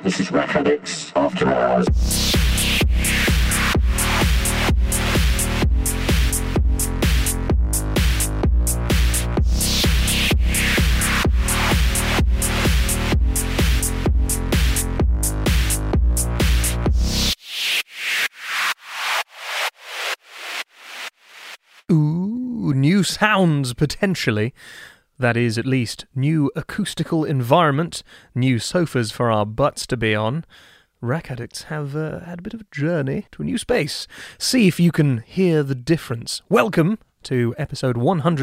This is Rack Addicts After Hours. New sounds, potentially. That is, at least, new acoustical environment, new sofas for our butts to be on. Rack Addicts have had a bit of a journey to a new space. See if you can hear the difference. Welcome to episode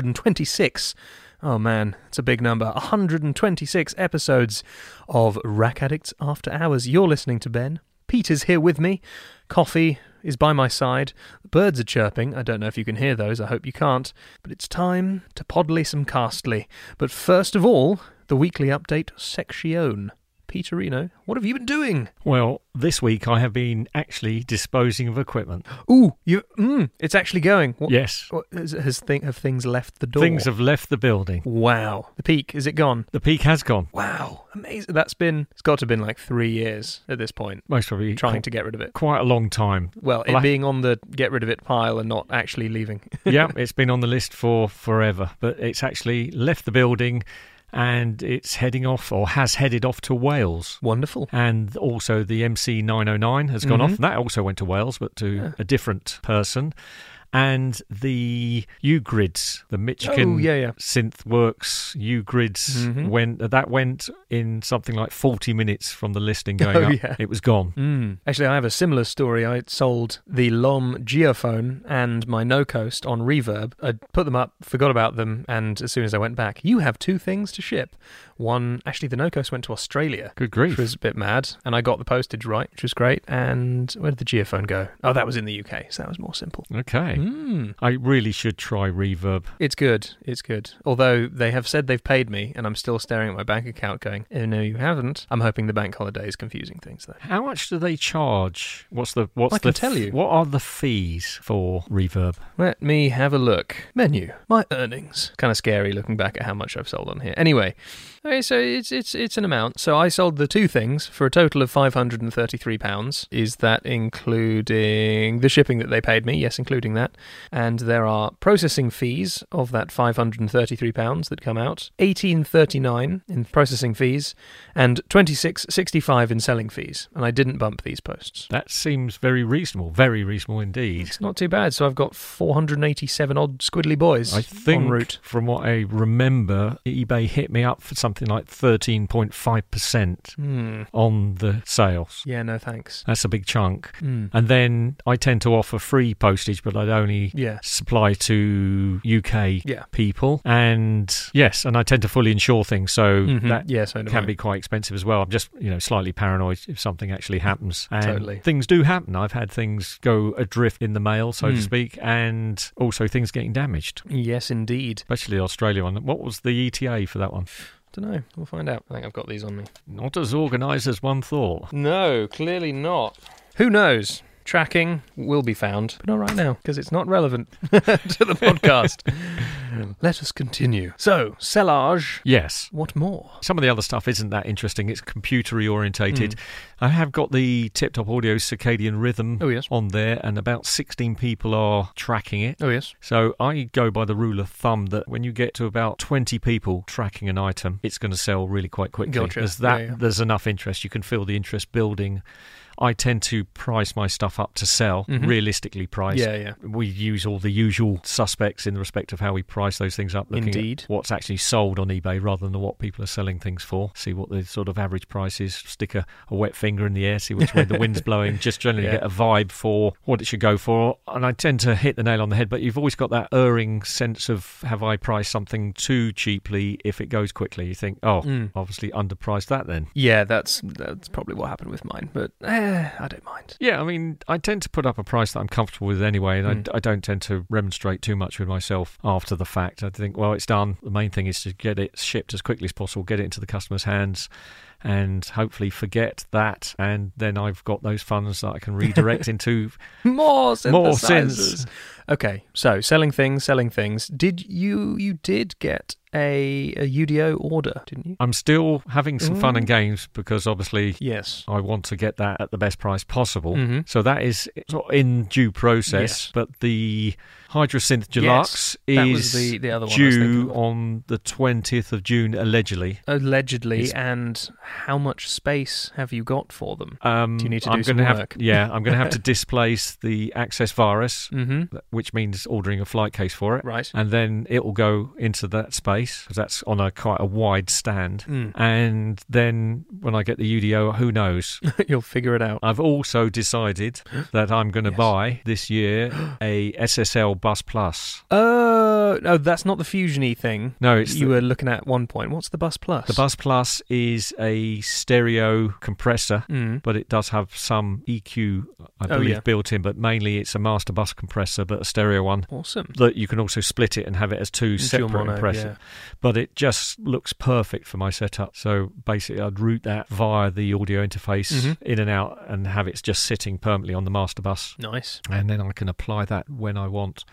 126. Oh man, it's a big number. 126 episodes of Rack Addicts After Hours. You're listening to Ben. Pete is here with me. Coffee is by my side. The birds are chirping. I don't know if you can hear those. I hope you can't. But it's time to podly some castly. But first of all, the weekly update section. Peterino, what have you been doing? Well, this week I have been actually disposing of equipment. Ooh, it's actually going. Yes. Have things left the door? Things have left the building. Wow. The Peak, is it gone? The Peak has gone. Wow, amazing. It's got to have been like 3 years at this point. Most probably. Trying to get rid of it. Quite a long time. Well, being on the get rid of it pile and not actually leaving. Yeah, it's been on the list for forever, but it's actually left the building. And it's heading off, or has headed off, to Wales. Wonderful. And also the MC909 has gone off. And that also went to Wales, but to a different person. And the U-Grids, the Michigan Synthworks U-Grids, went in something like 40 minutes from the listing going up. Yeah. It was gone. Actually, I have a similar story. I sold the LOM Geophone and my No Coast on Reverb. I put them up, forgot about them, and as soon as I went back, you have 2 things to ship. One, actually, the No Coast went to Australia. Good grief. Which was a bit mad, and I got the postage right, which was great. And where did the Geophone go? Oh, that was in the UK, so that was more simple. Okay. I really should try Reverb. It's good. Although they have said they've paid me, and I'm still staring at my bank account going, oh, no, you haven't. I'm hoping the bank holiday is confusing things, though. How much do they charge? I can tell you. What are the fees for Reverb? Let me have a look. Menu. My earnings. Kind of scary looking back at how much I've sold on here. Anyway, okay, so it's an amount. So I sold the 2 things for a total of £533. Is that including the shipping that they paid me? Yes, including that. And there are processing fees of that £533 that come out, $18.39 in processing fees, and $26.65 in selling fees. And I didn't bump these posts. That seems very reasonable indeed. It's not too bad. So I've got 487 odd squiddly boys en route. From what I remember, eBay hit me up for something like 13.5% on the sales. Yeah, no thanks. That's a big chunk. And then I tend to offer free postage, but I'd only supply to UK people. And yes, and I tend to fully insure things, so that can be quite expensive as well. I'm just slightly paranoid if something actually happens. And things do happen. I've had things go adrift in the mail, so to speak, and also things getting damaged. Yes, indeed. Especially the Australia one. What was the ETA for that one? Don't know. We'll find out. I think I've got these on me. Not as organised as one thought. No, clearly not. Who knows? Tracking will be found, but not right now, because it's not relevant to the podcast. Let us continue. So, sellage. Yes. What more? Some of the other stuff isn't that interesting. It's computery orientated. I have got the Tip Top Audio Circadian Rhythm on there, and about 16 people are tracking it. Oh, yes. So I go by the rule of thumb that when you get to about 20 people tracking an item, it's going to sell really quite quickly. Gotcha. There's enough interest. You can feel the interest building. I tend to price my stuff up to sell, realistically priced. Yeah. We use all the usual suspects in respect of how we price those things up, looking at what's actually sold on eBay rather than what people are selling things for. See what the sort of average price is, stick a wet finger in the air, see which way the wind's blowing, just generally get a vibe for what it should go for. And I tend to hit the nail on the head, but you've always got that erring sense of, have I priced something too cheaply if it goes quickly? You think, obviously underpriced that then. Yeah, that's probably what happened with mine, but I don't mind. Yeah, I mean, I tend to put up a price that I'm comfortable with anyway, and I don't tend to remonstrate too much with myself after the fact. I think, well, it's done. The main thing is to get it shipped as quickly as possible, get it into the customer's hands, and hopefully forget that, and then I've got those funds that I can redirect into more synthesizers. synths. Okay, so selling things. Did you did get a UDO order, didn't you? I'm still having some fun and games because obviously yes, I want to get that at the best price possible. Mm-hmm. So that is sort of in due process. Yes. But the Hydrasynth Deluxe that is was the other one I was due thinking of. on the 20th of June, allegedly. And how much space have you got for them? Do you need to do some work? I'm going to have to displace the Access Virus, which means ordering a flight case for it. Right. And then it will go into that space because that's on quite a wide stand. And then when I get the UDO, who knows? You'll figure it out. I've also decided that I'm going to buy this year a SSL Bus Plus. No, that's not the Fusion-y thing. No, it's you were looking at one point. What's the Bus Plus? The Bus Plus is a stereo compressor, but it does have some EQ, I believe, built in, but mainly it's a master bus compressor, but a stereo one. Awesome. That you can also split it and have it as two separate compressors. Yeah. But it just looks perfect for my setup. So basically, I'd route that via the audio interface in and out and have it just sitting permanently on the master bus. Nice. And then I can apply that when I want.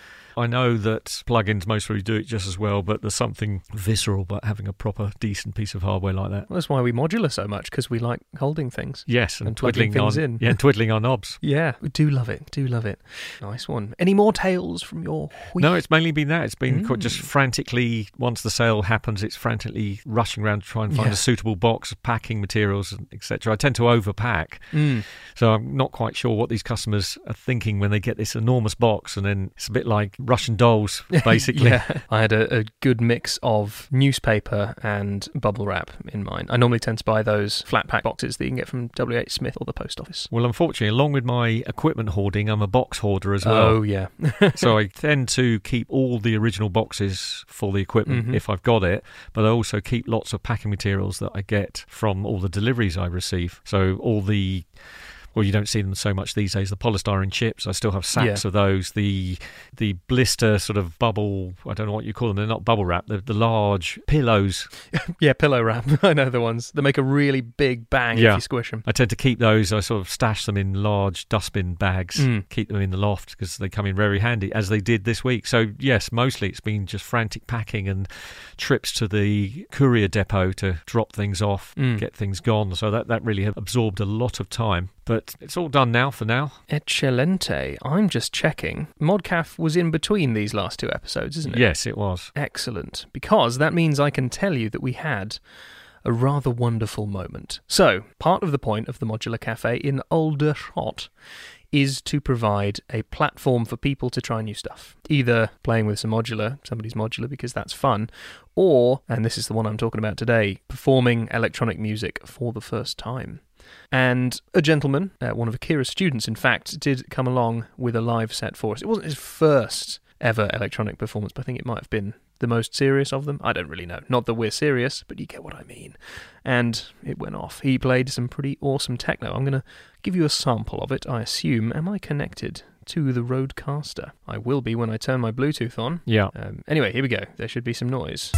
I know that plugins most probably do it just as well, but there's something visceral about having a proper, decent piece of hardware like that. Well, that's why we modular so much, because we like holding things. Yes, and twiddling things in. Yeah, and twiddling our knobs. Yeah, we do love it. Nice one. Any more tales from your week? No, it's mainly been that. It's been quite just frantically, once the sale happens, it's frantically rushing around to try and find a suitable box, packing materials, etc. I tend to overpack. So I'm not quite sure what these customers are thinking when they get this enormous box, and then it's a bit like Russian dolls, basically. I had a good mix of newspaper and bubble wrap in mine. I normally tend to buy those flat pack boxes that you can get from WH Smith or the post office. Well, unfortunately, along with my equipment hoarding, I'm a box hoarder as well. Oh, yeah. So I tend to keep all the original boxes for the equipment if I've got it, but I also keep lots of packing materials that I get from all the deliveries I receive. So all the... Well, you don't see them so much these days. The polystyrene chips, I still have sacks of those. The blister sort of bubble, I don't know what you call them. They're not bubble wrap. They're the large pillows. Yeah, pillow wrap. I know the ones. They make a really big bang if you squish them. I tend to keep those. I sort of stash them in large dustbin bags, keep them in the loft because they come in very handy, as they did this week. So, yes, mostly it's been just frantic packing and trips to the courier depot to drop things off, get things gone. So that really absorbed a lot of time. But it's all done now for now. Eccellente. I'm just checking. Modcaf was in between these last two episodes, isn't it? Yes, it was. Excellent. Because that means I can tell you that we had a rather wonderful moment. So, part of the point of the Modular Cafe in Aldershot is to provide a platform for people to try new stuff. Either playing with somebody's modular because that's fun, or, and this is the one I'm talking about today, performing electronic music for the first time. And a gentleman, one of Akira's students, in fact, did come along with a live set for us. It wasn't his first ever electronic performance, but I think it might have been the most serious of them. I don't really know. Not that we're serious, but you get what I mean. And it went off. He played some pretty awesome techno. I'm going to give you a sample of it, I assume. Am I connected to the Rodecaster? I will be when I turn my Bluetooth on. Yeah. Anyway, here we go. There should be some noise.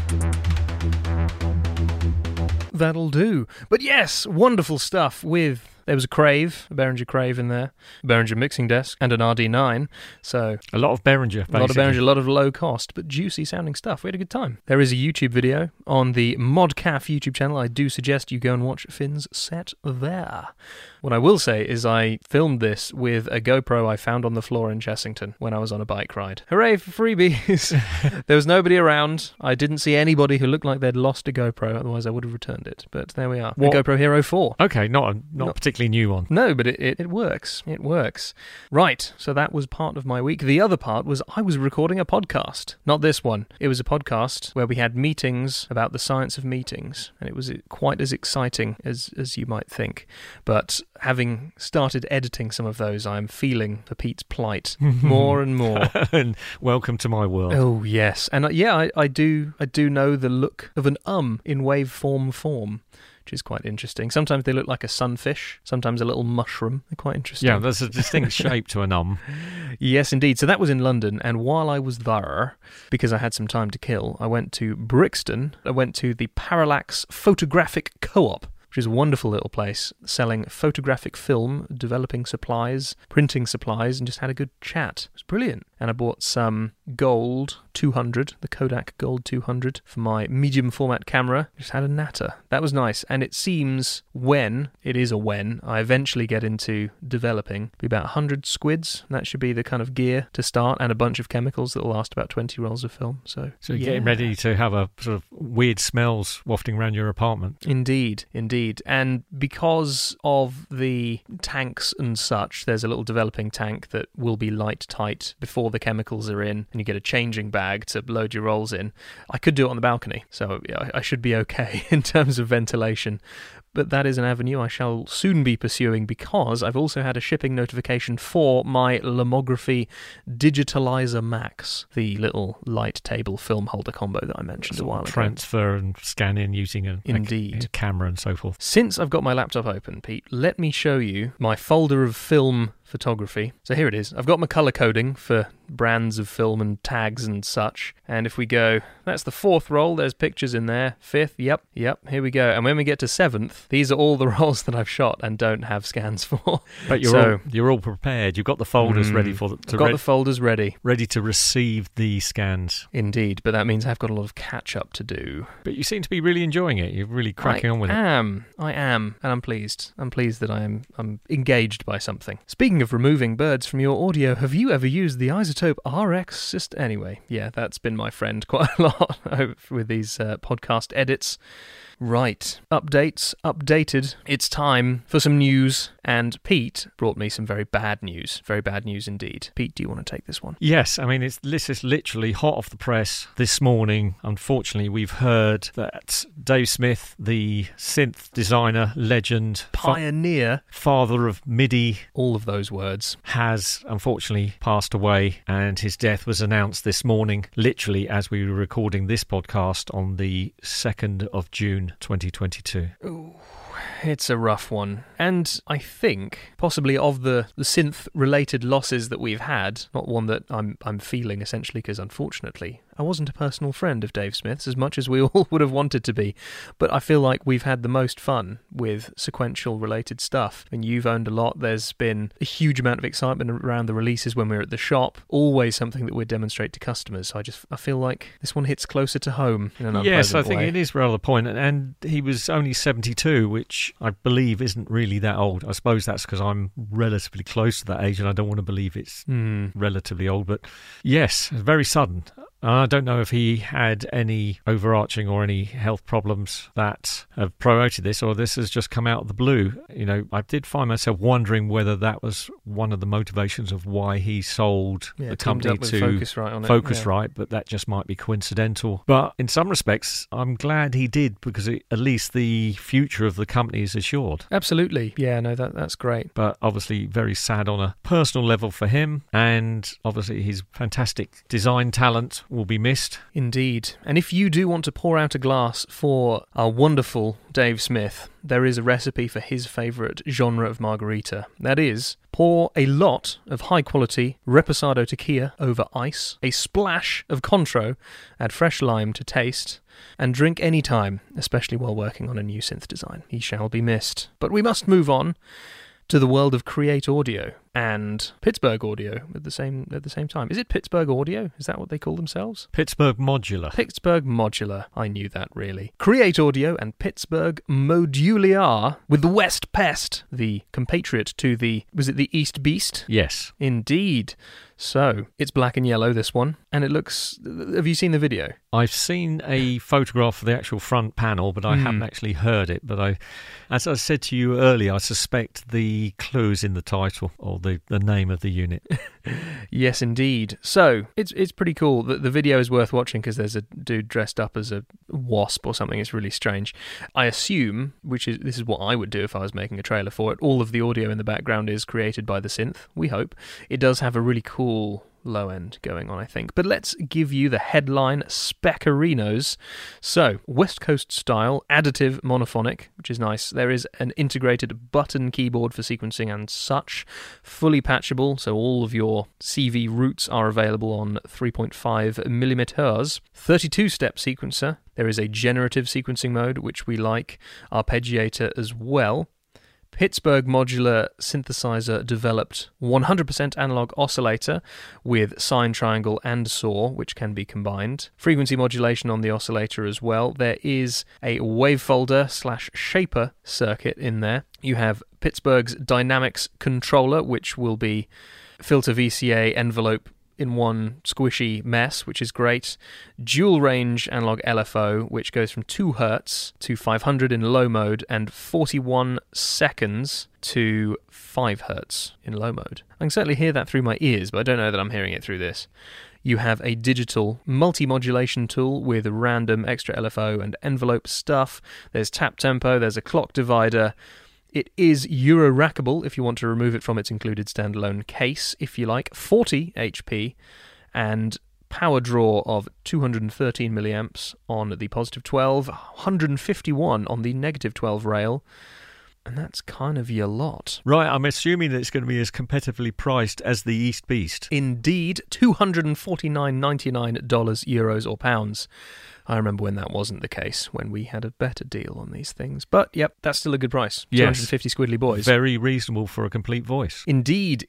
That'll do. But yes, wonderful stuff with There was a Behringer Crave in there, a Behringer mixing desk, and an RD9. So a lot of Behringer, basically. A lot of Behringer, a lot of low cost, but juicy sounding stuff. We had a good time. There is a YouTube video on the Modcaf YouTube channel. I do suggest you go and watch Finn's set there. What I will say is I filmed this with a GoPro I found on the floor in Chessington when I was on a bike ride. Hooray for freebies! There was nobody around. I didn't see anybody who looked like they'd lost a GoPro, otherwise I would have returned it. But there we are. The GoPro Hero 4. Okay, not a particularly new one. No, but it works. It works. Right, so that was part of my week. The other part was I was recording a podcast. Not this one. It was a podcast where we had meetings about the science of meetings, and it was quite as exciting as you might think. But having started editing some of those, I'm feeling the Pete's plight more and more. And welcome to my world. Oh yes, and I do know the look of an in waveform form, which is quite interesting. Sometimes they look like a sunfish, sometimes a little mushroom. They're quite interesting. Yeah, there's a distinct shape to an Yes, indeed. So that was in London, and while I was there, because I had some time to kill, I went to Brixton. I went to the Parallax Photographic Co-op, which is a wonderful little place, selling photographic film, developing supplies, printing supplies, and just had a good chat. It was brilliant. And I bought some Gold 200, the Kodak Gold 200, for my medium format camera. Just had a natter. That was nice. And it seems when I eventually get into developing, be about 100 squids. That should be the kind of gear to start, and a bunch of chemicals that will last about 20 rolls of film. So you're getting ready to have a sort of weird smells wafting around your apartment. Indeed. And because of the tanks and such, there's a little developing tank that will be light tight before the chemicals are in, and you get a changing bag to load your rolls in. I could do it on the balcony, so I should be okay in terms of ventilation. But that is an avenue I shall soon be pursuing, because I've also had a shipping notification for my Lomography Digitalizer Max, the little light table film holder combo that I mentioned a while ago. Transfer and scan in using a camera and so forth. Since I've got my laptop open, Pete, let me show you my folder of film photography. So here it is. I've got my color coding for brands of film and tags and such. And if we go, that's the 4th roll, there's pictures in there. 5th, yep, here we go. And when we get to 7th, these are all the rolls that I've shot and don't have scans for. But you're all prepared. You've got the folders ready for I've got the folders ready. Ready to receive the scans. Indeed, but that means I've got a lot of catch up to do. But you seem to be really enjoying it. You're really cracking on with it. I am, and I'm pleased. I'm pleased that I'm engaged by something. Speaking of removing birds from your audio, have you ever used the iZotope RX system? Anyway, yeah, that's been my friend quite a lot with these podcast edits. Right, updated. It's time for some news, and Pete brought me some very bad news indeed. Pete, do you want to take this one? Yes, I mean, this is literally hot off the press this morning. Unfortunately, we've heard that Dave Smith, the synth designer, legend, pioneer, father of MIDI, all of those words, has unfortunately passed away, and his death was announced this morning, literally as we were recording this podcast on the 2nd of June 2022. Ooh, it's a rough one. And I think possibly of the synth-related losses that we've had, not one that I'm feeling essentially, because unfortunately I wasn't a personal friend of Dave Smith's as much as we all would have wanted to be, but I feel like we've had the most fun with sequential-related stuff. I mean, you've owned a lot. There's been a huge amount of excitement around the releases when we're at the shop. Always something that we demonstrate to customers. So I feel like this one hits closer to home in an unpleasant way. Yes, I think it is rather the point. And he was only 72, which I believe isn't really that old. I suppose that's because I'm relatively close to that age, and I don't want to believe it's relatively old. But yes, very sudden. I don't know if he had any overarching or any health problems that have promoted this, or this has just come out of the blue. You know, I did find myself wondering whether that was one of the motivations of why he sold the company to Focusrite, but that just might be coincidental. But in some respects, I'm glad he did, because at least the future of the company is assured. Absolutely. Yeah, no, that's great. But obviously very sad on a personal level for him, and obviously his fantastic design talent will be missed. Indeed. And if you do want to pour out a glass for our wonderful Dave Smith, there is a recipe for his favourite genre of margarita. That is, pour a lot of high-quality Reposado tequila over ice, a splash of Cointreau, add fresh lime to taste, and drink any time, especially while working on a new synth design. He shall be missed. But we must move on to the world of Create Audio and Pittsburgh Audio at the same time. Is it Pittsburgh Audio? Is that what they call themselves? Pittsburgh Modular. Pittsburgh Modular. I knew that, really. Create Audio and Pittsburgh Modular with the West Pest, the compatriot to the... Was it the East Beast? Yes. Indeed. So, it's black and yellow, this one, and it looks... Have you seen the video? I've seen a photograph of the actual front panel, but I haven't actually heard it. But as I said to you earlier, I suspect the clue is in the title, or the name of the unit. Yes, indeed. So, it's pretty cool. The video is worth watching because there's a dude dressed up as a wasp or something. It's really strange. I assume, this is what I would do if I was making a trailer for it, all of the audio in the background is created by the synth, we hope. It does have a really cool low end going on, I think. But let's give you the headline speccarinos. So, West Coast style, additive monophonic, which is nice. There is an integrated button keyboard for sequencing and such. Fully patchable, so all of your CV routes are available on 3.5mm Hz. 32-step sequencer. There is a generative sequencing mode, which we like. Arpeggiator as well. Pittsburgh Modular synthesizer developed 100% analog oscillator with sine, triangle and saw, which can be combined. Frequency modulation on the oscillator as well. There is a wavefolder/shaper circuit in there. You have Pittsburgh's Dynamics controller, which will be filter VCA envelope in one squishy mess, which is great. Dual range analog LFO, which goes from 2 Hz to 500 in low mode and 41 seconds to 5 Hz in low mode. I can certainly hear that through my ears, but I don't know that I'm hearing it through this. You have a digital multi-modulation tool with random extra LFO and envelope stuff. There's tap tempo, there's a clock divider. It is Euro-rackable if you want to remove it from its included standalone case, if you like. 40 HP and power draw of 213 milliamps on the positive 12, 151 on the negative 12 rail. And that's kind of your lot. Right, I'm assuming that it's going to be as competitively priced as the East Beast. Indeed, $249.99 euros or pounds. I remember when that wasn't the case, when we had a better deal on these things. But, yep, that's still a good price. Yes. 250 squiddly boys. Very reasonable for a complete voice. Indeed.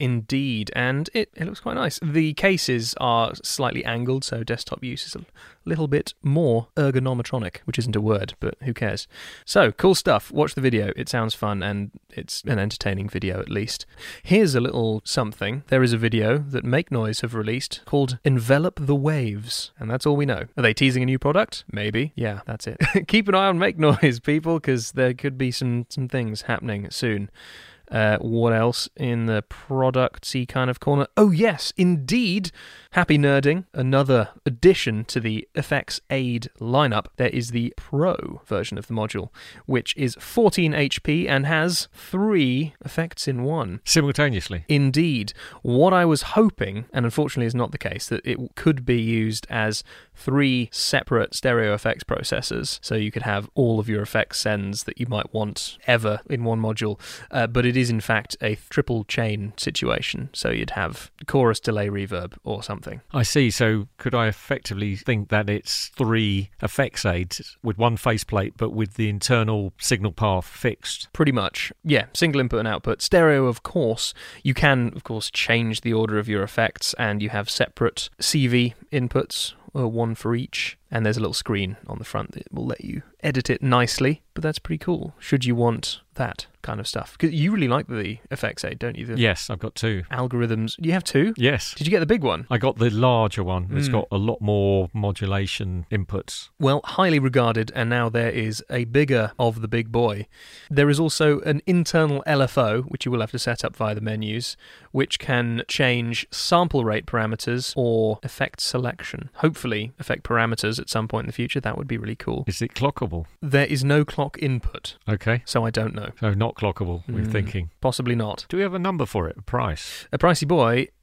And it looks quite nice. The cases are slightly angled, so desktop use is a little bit more ergonometronic, which isn't a word, but who cares? So, cool stuff. Watch the video. It sounds fun, and it's an entertaining video at least. Here's a little something. There is a video that Make Noise have released called Envelop the Waves, and that's all we know. Are they teasing a new product? Maybe. Yeah, that's it. Keep an eye on Make Noise, people, because there could be some things happening soon. What else in the productsy kind of corner? Oh, yes, indeed. Happy nerding. Another addition to the Effects Aid lineup. There is the Pro version of the module, which is 14 HP and has 3 effects in one. Simultaneously. Indeed. What I was hoping, and unfortunately is not the case, that it could be used as 3 separate stereo effects processors, so you could have all of your effects sends that you might want ever in one module, but it is in fact a triple chain situation, so you'd have chorus, delay, reverb or something. I see. So could I effectively think that it's 3 effects aids with one faceplate but with the internal signal path fixed? Pretty much. Yeah, single input and output. Stereo, of course. You can, of course, change the order of your effects, and you have separate CV inputs, one for each, and there's a little screen on the front that will let you edit it nicely, but that's pretty cool, should you want that kind of stuff. Because you really like the Effects Aid, don't you? Yes, I've got 2. Algorithms. You have 2? Yes. Did you get the big one? I got the larger one. It's got a lot more modulation inputs. Well, highly regarded, and now there is a bigger of the big boy. There is also an internal LFO, which you will have to set up via the menus, which can change sample rate parameters or effect selection. Hopefully, effect parameters at some point in the future. That would be really cool. Is it clockable? There is no clock input. Okay. So I don't know. So not clockable, we're thinking. Possibly not. Do we have a number for it, a price? A pricey boy.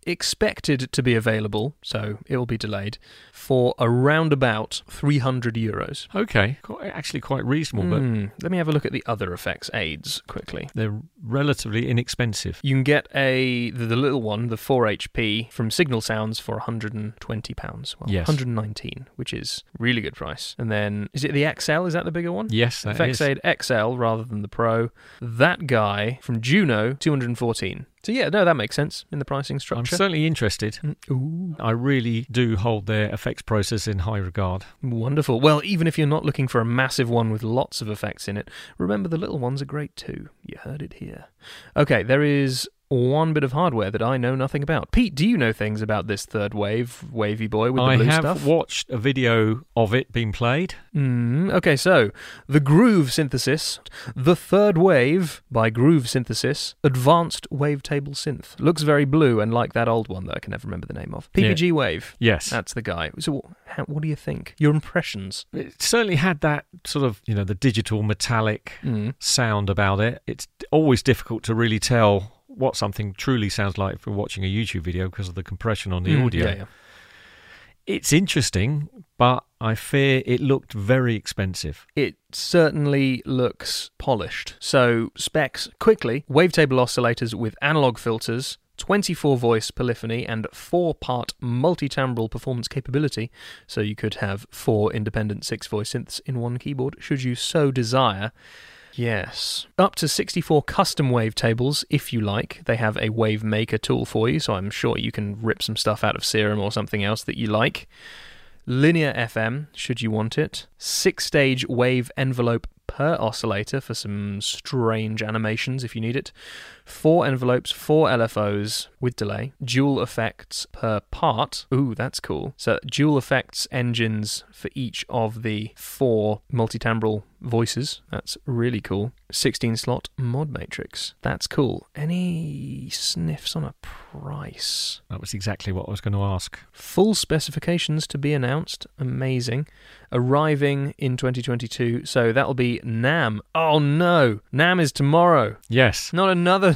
expected to be available, so it will be delayed, for around about €300. Okay, actually quite reasonable. But let me have a look at the other effects aids quickly. They're relatively inexpensive. You can get the little one, the 4HP, from Signal Sounds for £120. Well, yes. 119, which is really good price. And then, is it the XL? Is that the bigger one? Yes, that Effects is. Aid XL rather than the Pro. That guy from Juno, 214. So yeah, no, that makes sense in the pricing structure. I'm certainly interested. Ooh. I really do hold their effects process in high regard. Wonderful. Well, even if you're not looking for a massive one with lots of effects in it, remember the little ones are great too. You heard it here. Okay, there is one bit of hardware that I know nothing about. Pete, do you know things about this third wavy boy with the blue stuff? I have watched a video of it being played. Okay, so the Groove Synthesis, the third wave by Groove Synthesis, Advanced Wavetable Synth. Looks very blue and like that old one that I can never remember the name of. PPG Wave. Yes. That's the guy. So what do you think? Your impressions? It certainly had that sort of, the digital metallic sound about it. It's always difficult to really tell what something truly sounds like for watching a YouTube video because of the compression on the audio. Yeah. It's interesting, but I fear it looked very expensive. It certainly looks polished. So specs, quickly, wavetable oscillators with analog filters, 24-voice polyphony and 4-part multi-timbral performance capability, so you could have 4 independent 6-voice synths in one keyboard, should you so desire. Yes. Up to 64 custom wavetables, if you like. They have a wave maker tool for you, so I'm sure you can rip some stuff out of Serum or something else that you like. Linear FM, should you want it. 6-stage wave envelope per oscillator for some strange animations if you need it. 4 envelopes, 4 LFOs with delay. Dual effects per part. Ooh, that's cool. So dual effects engines for each of the 4 multitimbral voices. That's really cool. 16-slot mod matrix. That's cool. Any sniffs on a price? That was exactly what I was going to ask. Full specifications to be announced. Amazing. Arriving in 2022. So that'll be NAMM. Oh no! NAMM is tomorrow. Yes. Not another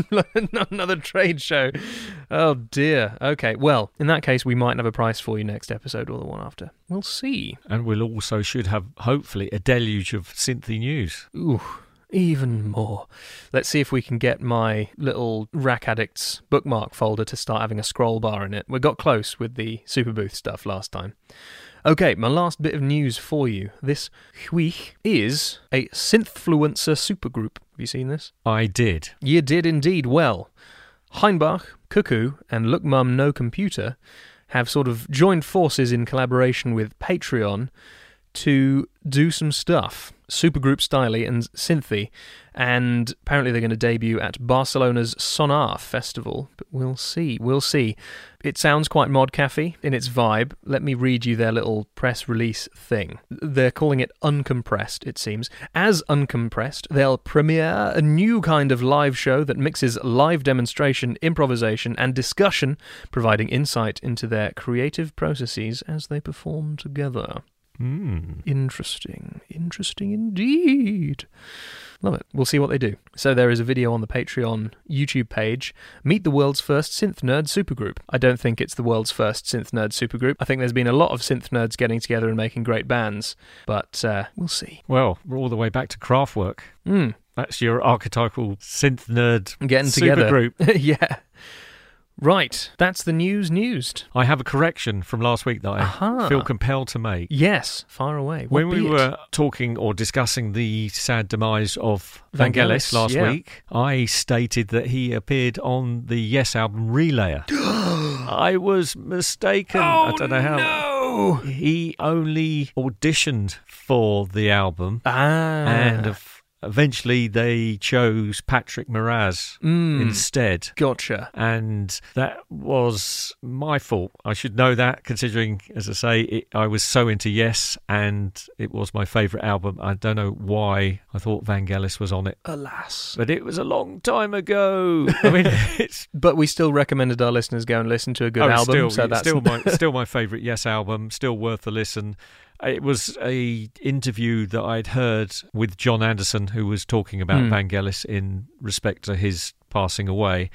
trade show. Oh dear. Okay, well, in that case, we might have a price for you next episode or the one after. We'll see. And we'll also should have, hopefully, a deluge of synthy news. Ooh, even more. Let's see if we can get my little Rack Addicts bookmark folder to start having a scroll bar in it. We got close with the Superbooth stuff last time. Okay, my last bit of news for you this week is a Synthfluencer supergroup. Have you seen this? I did. You did indeed. Well, Heinbach, Cuckoo, and Look Mum No Computer have sort of joined forces in collaboration with Patreon to do some stuff. Supergroup styly and synthy, and apparently they're going to debut at Barcelona's Sonar Festival, but we'll see. It sounds quite Modcafe in its vibe. Let me read you their little press release thing. They're calling it Uncompressed, it seems. As Uncompressed, they'll premiere a new kind of live show that mixes live demonstration, improvisation, and discussion, providing insight into their creative processes as they perform together. Interesting indeed. Love it. We'll see what they do. So there is a video on the Patreon YouTube page. Meet the world's first synth nerd supergroup. I don't think it's the world's first synth nerd supergroup. I think there's been a lot of synth nerds getting together and making great bands, but we'll see. Well, we're all the way back to Kraftwerk. That's your archetypal synth nerd getting together supergroup. Yeah. Right, that's the news. I have a correction from last week that I feel compelled to make. Yes, far away. When we were talking or discussing the sad demise of Vangelis last week, I stated that he appeared on the Yes album Relayer. I was mistaken. I don't know how. No! He only auditioned for the album and eventually they chose Patrick Moraz instead. Gotcha. And that was my fault. I should know that, considering, as I say, I was so into Yes, and it was my favourite album. I don't know why I thought Vangelis was on it. Alas. But it was a long time ago. I mean, but we still recommended our listeners go and listen to a good album. Still my favourite Yes album, still worth a listen. It was a interview that I'd heard with John Anderson, who was talking about Vangelis in respect to his passing away.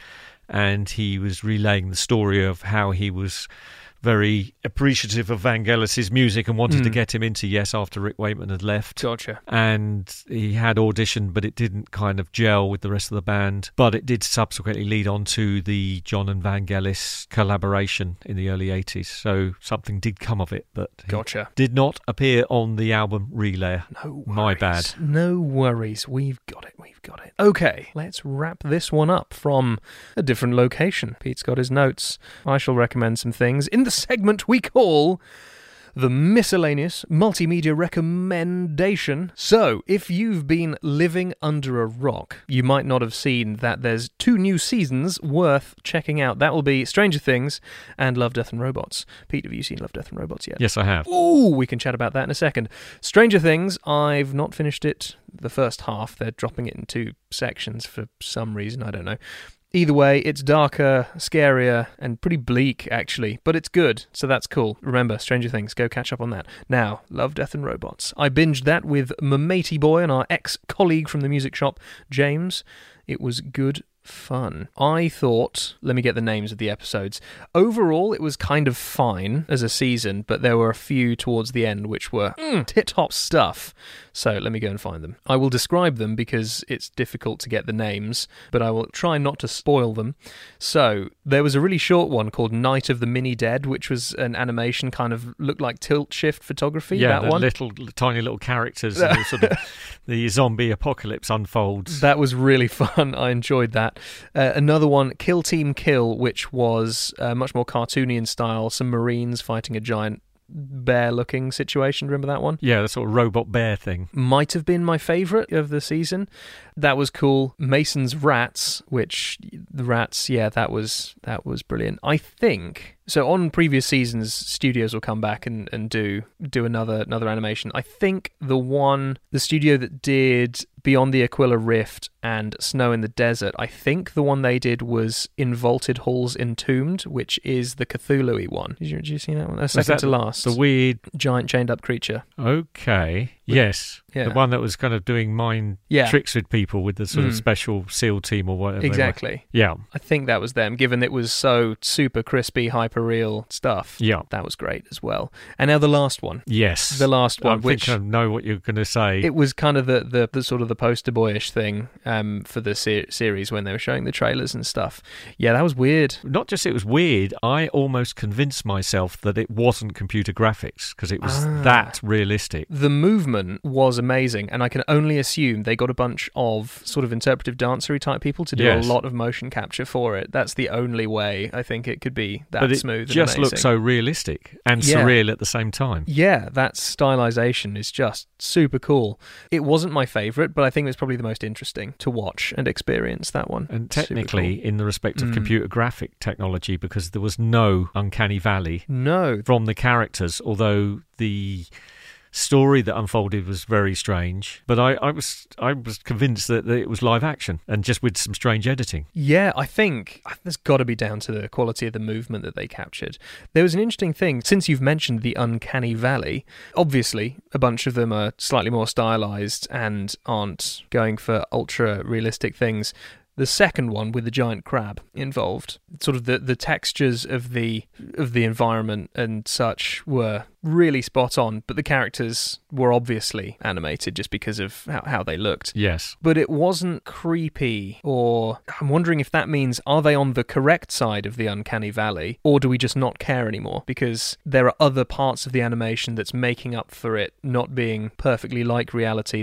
and he was relaying the story of how he was very appreciative of Vangelis's music and wanted to get him into Yes after Rick Wakeman had left. Gotcha. And he had auditioned, but it didn't kind of gel with the rest of the band. But it did subsequently lead on to the John and Vangelis collaboration in the early 80s. So something did come of it, but Gotcha. did not appear on the album Relayer. No worries. My bad. No worries. We've got it. Okay, let's wrap this one up from a different location. Pete's got his notes. I shall recommend some things in the segment we call the miscellaneous multimedia recommendation. So, if you've been living under a rock, you might not have seen that there's 2 new seasons worth checking out. That will be Stranger Things and Love, Death and Robots. Pete, have you seen Love, Death and Robots yet? Yes, I have. Ooh, we can chat about that in a second. Stranger Things, I've not finished it. The first half, they're dropping it in 2 sections for some reason, I don't know. Either way, it's darker, scarier, and pretty bleak, actually, but it's good, so that's cool. Remember, Stranger Things, go catch up on that. Now, Love, Death and Robots. I binged that with my matey boy and our ex-colleague from the music shop, James. It was good fun. I thought, let me get the names of the episodes. Overall, it was kind of fine as a season, but there were a few towards the end which were tit-top stuff. So let me go and find them. I will describe them because it's difficult to get the names, but I will try not to spoil them. So there was a really short one called Night of the Mini-Dead, which was an animation, kind of looked like tilt-shift photography. Yeah, that one. Tiny little characters and sort of the zombie apocalypse unfolds. That was really fun. I enjoyed that. Another one, Kill Team Kill, which was much more cartoony in style. Some Marines fighting a giant bear-looking situation. Remember that one? Yeah, the sort of robot bear thing. Might have been my favourite of the season. That was cool. Mason's Rats, which the rats, yeah, that was brilliant. I think so. On previous seasons, studios will come back and do another animation. I think the studio that did Beyond the Aquila Rift and Snow in the Desert, I think the one they did was In Vaulted Halls Entombed, which is the Cthulhu-y one. Did you see that one? Second to last. The weird giant chained up creature. Okay. Yes. Yeah. The one that was kind of doing mind tricks with people with the sort of special SEAL team or whatever. Exactly. Yeah. I think that was them, given it was so super crispy, hyper-real stuff. Yeah. That was great as well. And now the last one. Yes. The last one, which I know what you're going to say. It was kind of the sort of the poster boyish thing for the series when they were showing the trailers and stuff. Yeah, that was weird. Not just it was weird, I almost convinced myself that it wasn't computer graphics because it was that realistic. The movement was amazing, and I can only assume they got a bunch of sort of interpretive dancery type people to do a lot of motion capture for it. That's the only way I think it could be that smooth. But it just looked so realistic and surreal at the same time. Yeah, that stylization is just super cool. It wasn't my favourite, but I think it was probably the most interesting to watch and experience, that one. And technically, cool. In the respect of computer graphic technology, because there was no uncanny valley from the characters, although the story that unfolded was very strange, but I was convinced that it was live action and just with some strange editing. Yeah, I think there's got to be down to the quality of the movement that they captured. There was an interesting thing, since you've mentioned the uncanny valley, obviously a bunch of them are slightly more stylized and aren't going for ultra realistic things. The second one with the giant crab involved, sort of the textures of the environment and such were really spot on, but the characters were obviously animated just because of how they looked. Yes. But it wasn't creepy, or I'm wondering if that means, are they on the correct side of the uncanny valley, or do we just not care anymore? Because there are other parts of the animation that's making up for it not being perfectly like reality.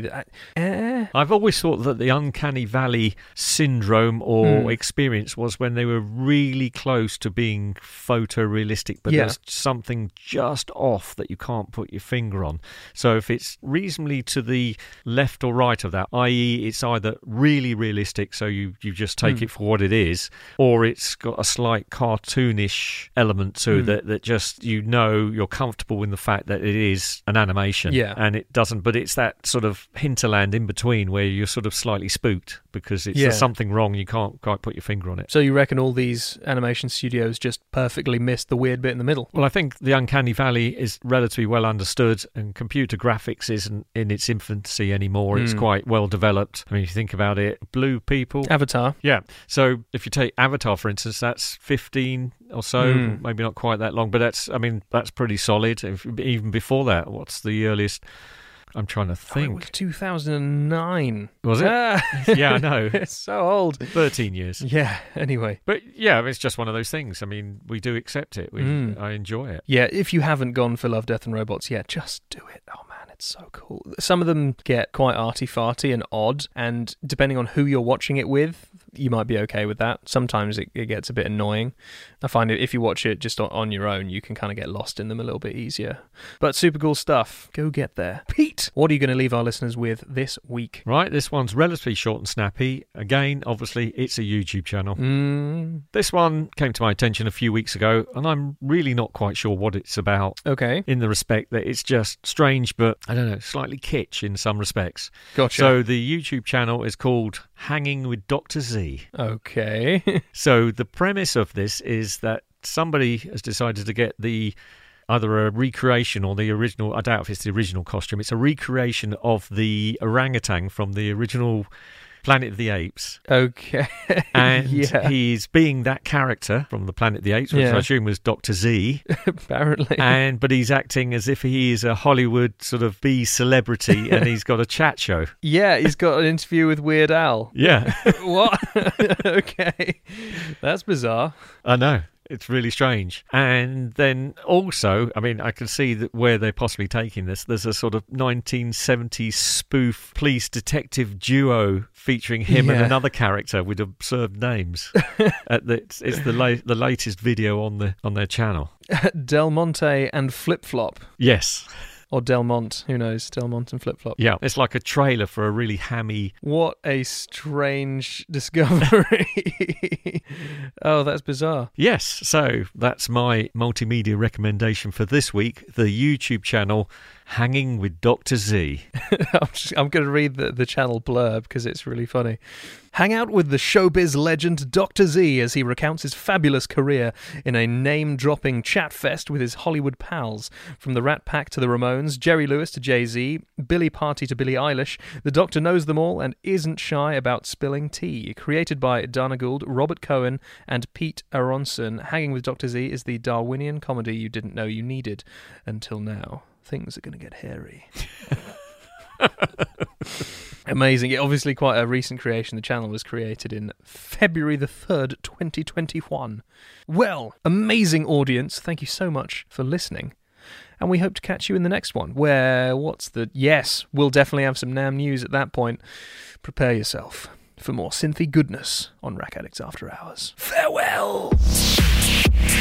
I've always thought that the uncanny valley syndrome or experience was when they were really close to being photorealistic, but there's something just off that you can't put your finger on. So if it's reasonably to the left or right of that, i.e. it's either really realistic, so you just take it for what it is, or it's got a slight cartoonish element to that just, you're comfortable in the fact that it is an animation. Yeah. And it doesn't, but it's that sort of hinterland in between where you're sort of slightly spooked because there's something wrong, you can't quite put your finger on it. So you reckon all these animation studios just perfectly missed the weird bit in the middle? Well, I think the uncanny valley is is relatively well understood, and computer graphics isn't in its infancy anymore. It's quite well developed. I mean, if you think about it, Blue People. Avatar. Yeah. So if you take Avatar, for instance, that's 15 or so, maybe not quite that long, but that's pretty solid. Even before that, what's the earliest? I'm trying to think. It was 2009. Was it? Yeah, I know. It's so old. 13 years. Yeah, anyway. But yeah, it's just one of those things. I mean, we do accept it. I enjoy it. Yeah, if you haven't gone for Love, Death and Robots yet, just do it. Oh, man, it's so cool. Some of them get quite arty-farty and odd, and depending on who you're watching it with, you might be okay with that. Sometimes it gets a bit annoying. I find if you watch it just on your own, you can kind of get lost in them a little bit easier. But super cool stuff. Go get there. Pete, what are you going to leave our listeners with this week? Right, this one's relatively short and snappy. Again, obviously, it's a YouTube channel. This one came to my attention a few weeks ago, and I'm really not quite sure what it's about. Okay. In the respect that it's just strange, but, I don't know, slightly kitsch in some respects. Gotcha. So the YouTube channel is called Hanging with Dr. Z. Okay. So the premise of this is that somebody has decided to get either a recreation or the original, I doubt if it's the original costume, it's a recreation of the orangutan from the original Planet of the Apes. Okay. And he's being that character from the Planet of the Apes, which I assume was Dr. Z. Apparently. But he's acting as if he is a Hollywood sort of B celebrity and he's got a chat show. Yeah, he's got an interview with Weird Al. Yeah. What? Okay. That's bizarre. I know. It's really strange. And then also, I mean, I can see that where they're possibly taking this. There's a sort of 1970s spoof police detective duo featuring him and another character with absurd names. It's the latest video on their channel. Del Monte and Flip Flop. Yes. Or Del Monte, who knows? Del Monte and Flip Flop. Yeah, it's like a trailer for a really hammy... What a strange discovery. Oh, that's bizarre. Yes, so that's my multimedia recommendation for this week, the YouTube channel Hanging with Dr. Z. I'm going to read the channel blurb because it's really funny. Hang out with the showbiz legend Dr. Z as he recounts his fabulous career in a name-dropping chat fest with his Hollywood pals. From the Rat Pack to the Ramones, Jerry Lewis to Jay-Z, Billy Party to Billie Eilish, the Doctor knows them all and isn't shy about spilling tea. Created by Dana Gould, Robert Cohen and Pete Aronson, Hanging with Dr. Z is the Darwinian comedy you didn't know you needed until now. Things are going to get hairy. Amazing. Obviously quite a recent creation. The channel was created in February the 3rd, 2021. Well, amazing audience. Thank you so much for listening. And we hope to catch you in the next one, where, we'll definitely have some NAMM news at that point. Prepare yourself for more synthy goodness on Rack Addicts After Hours. Farewell!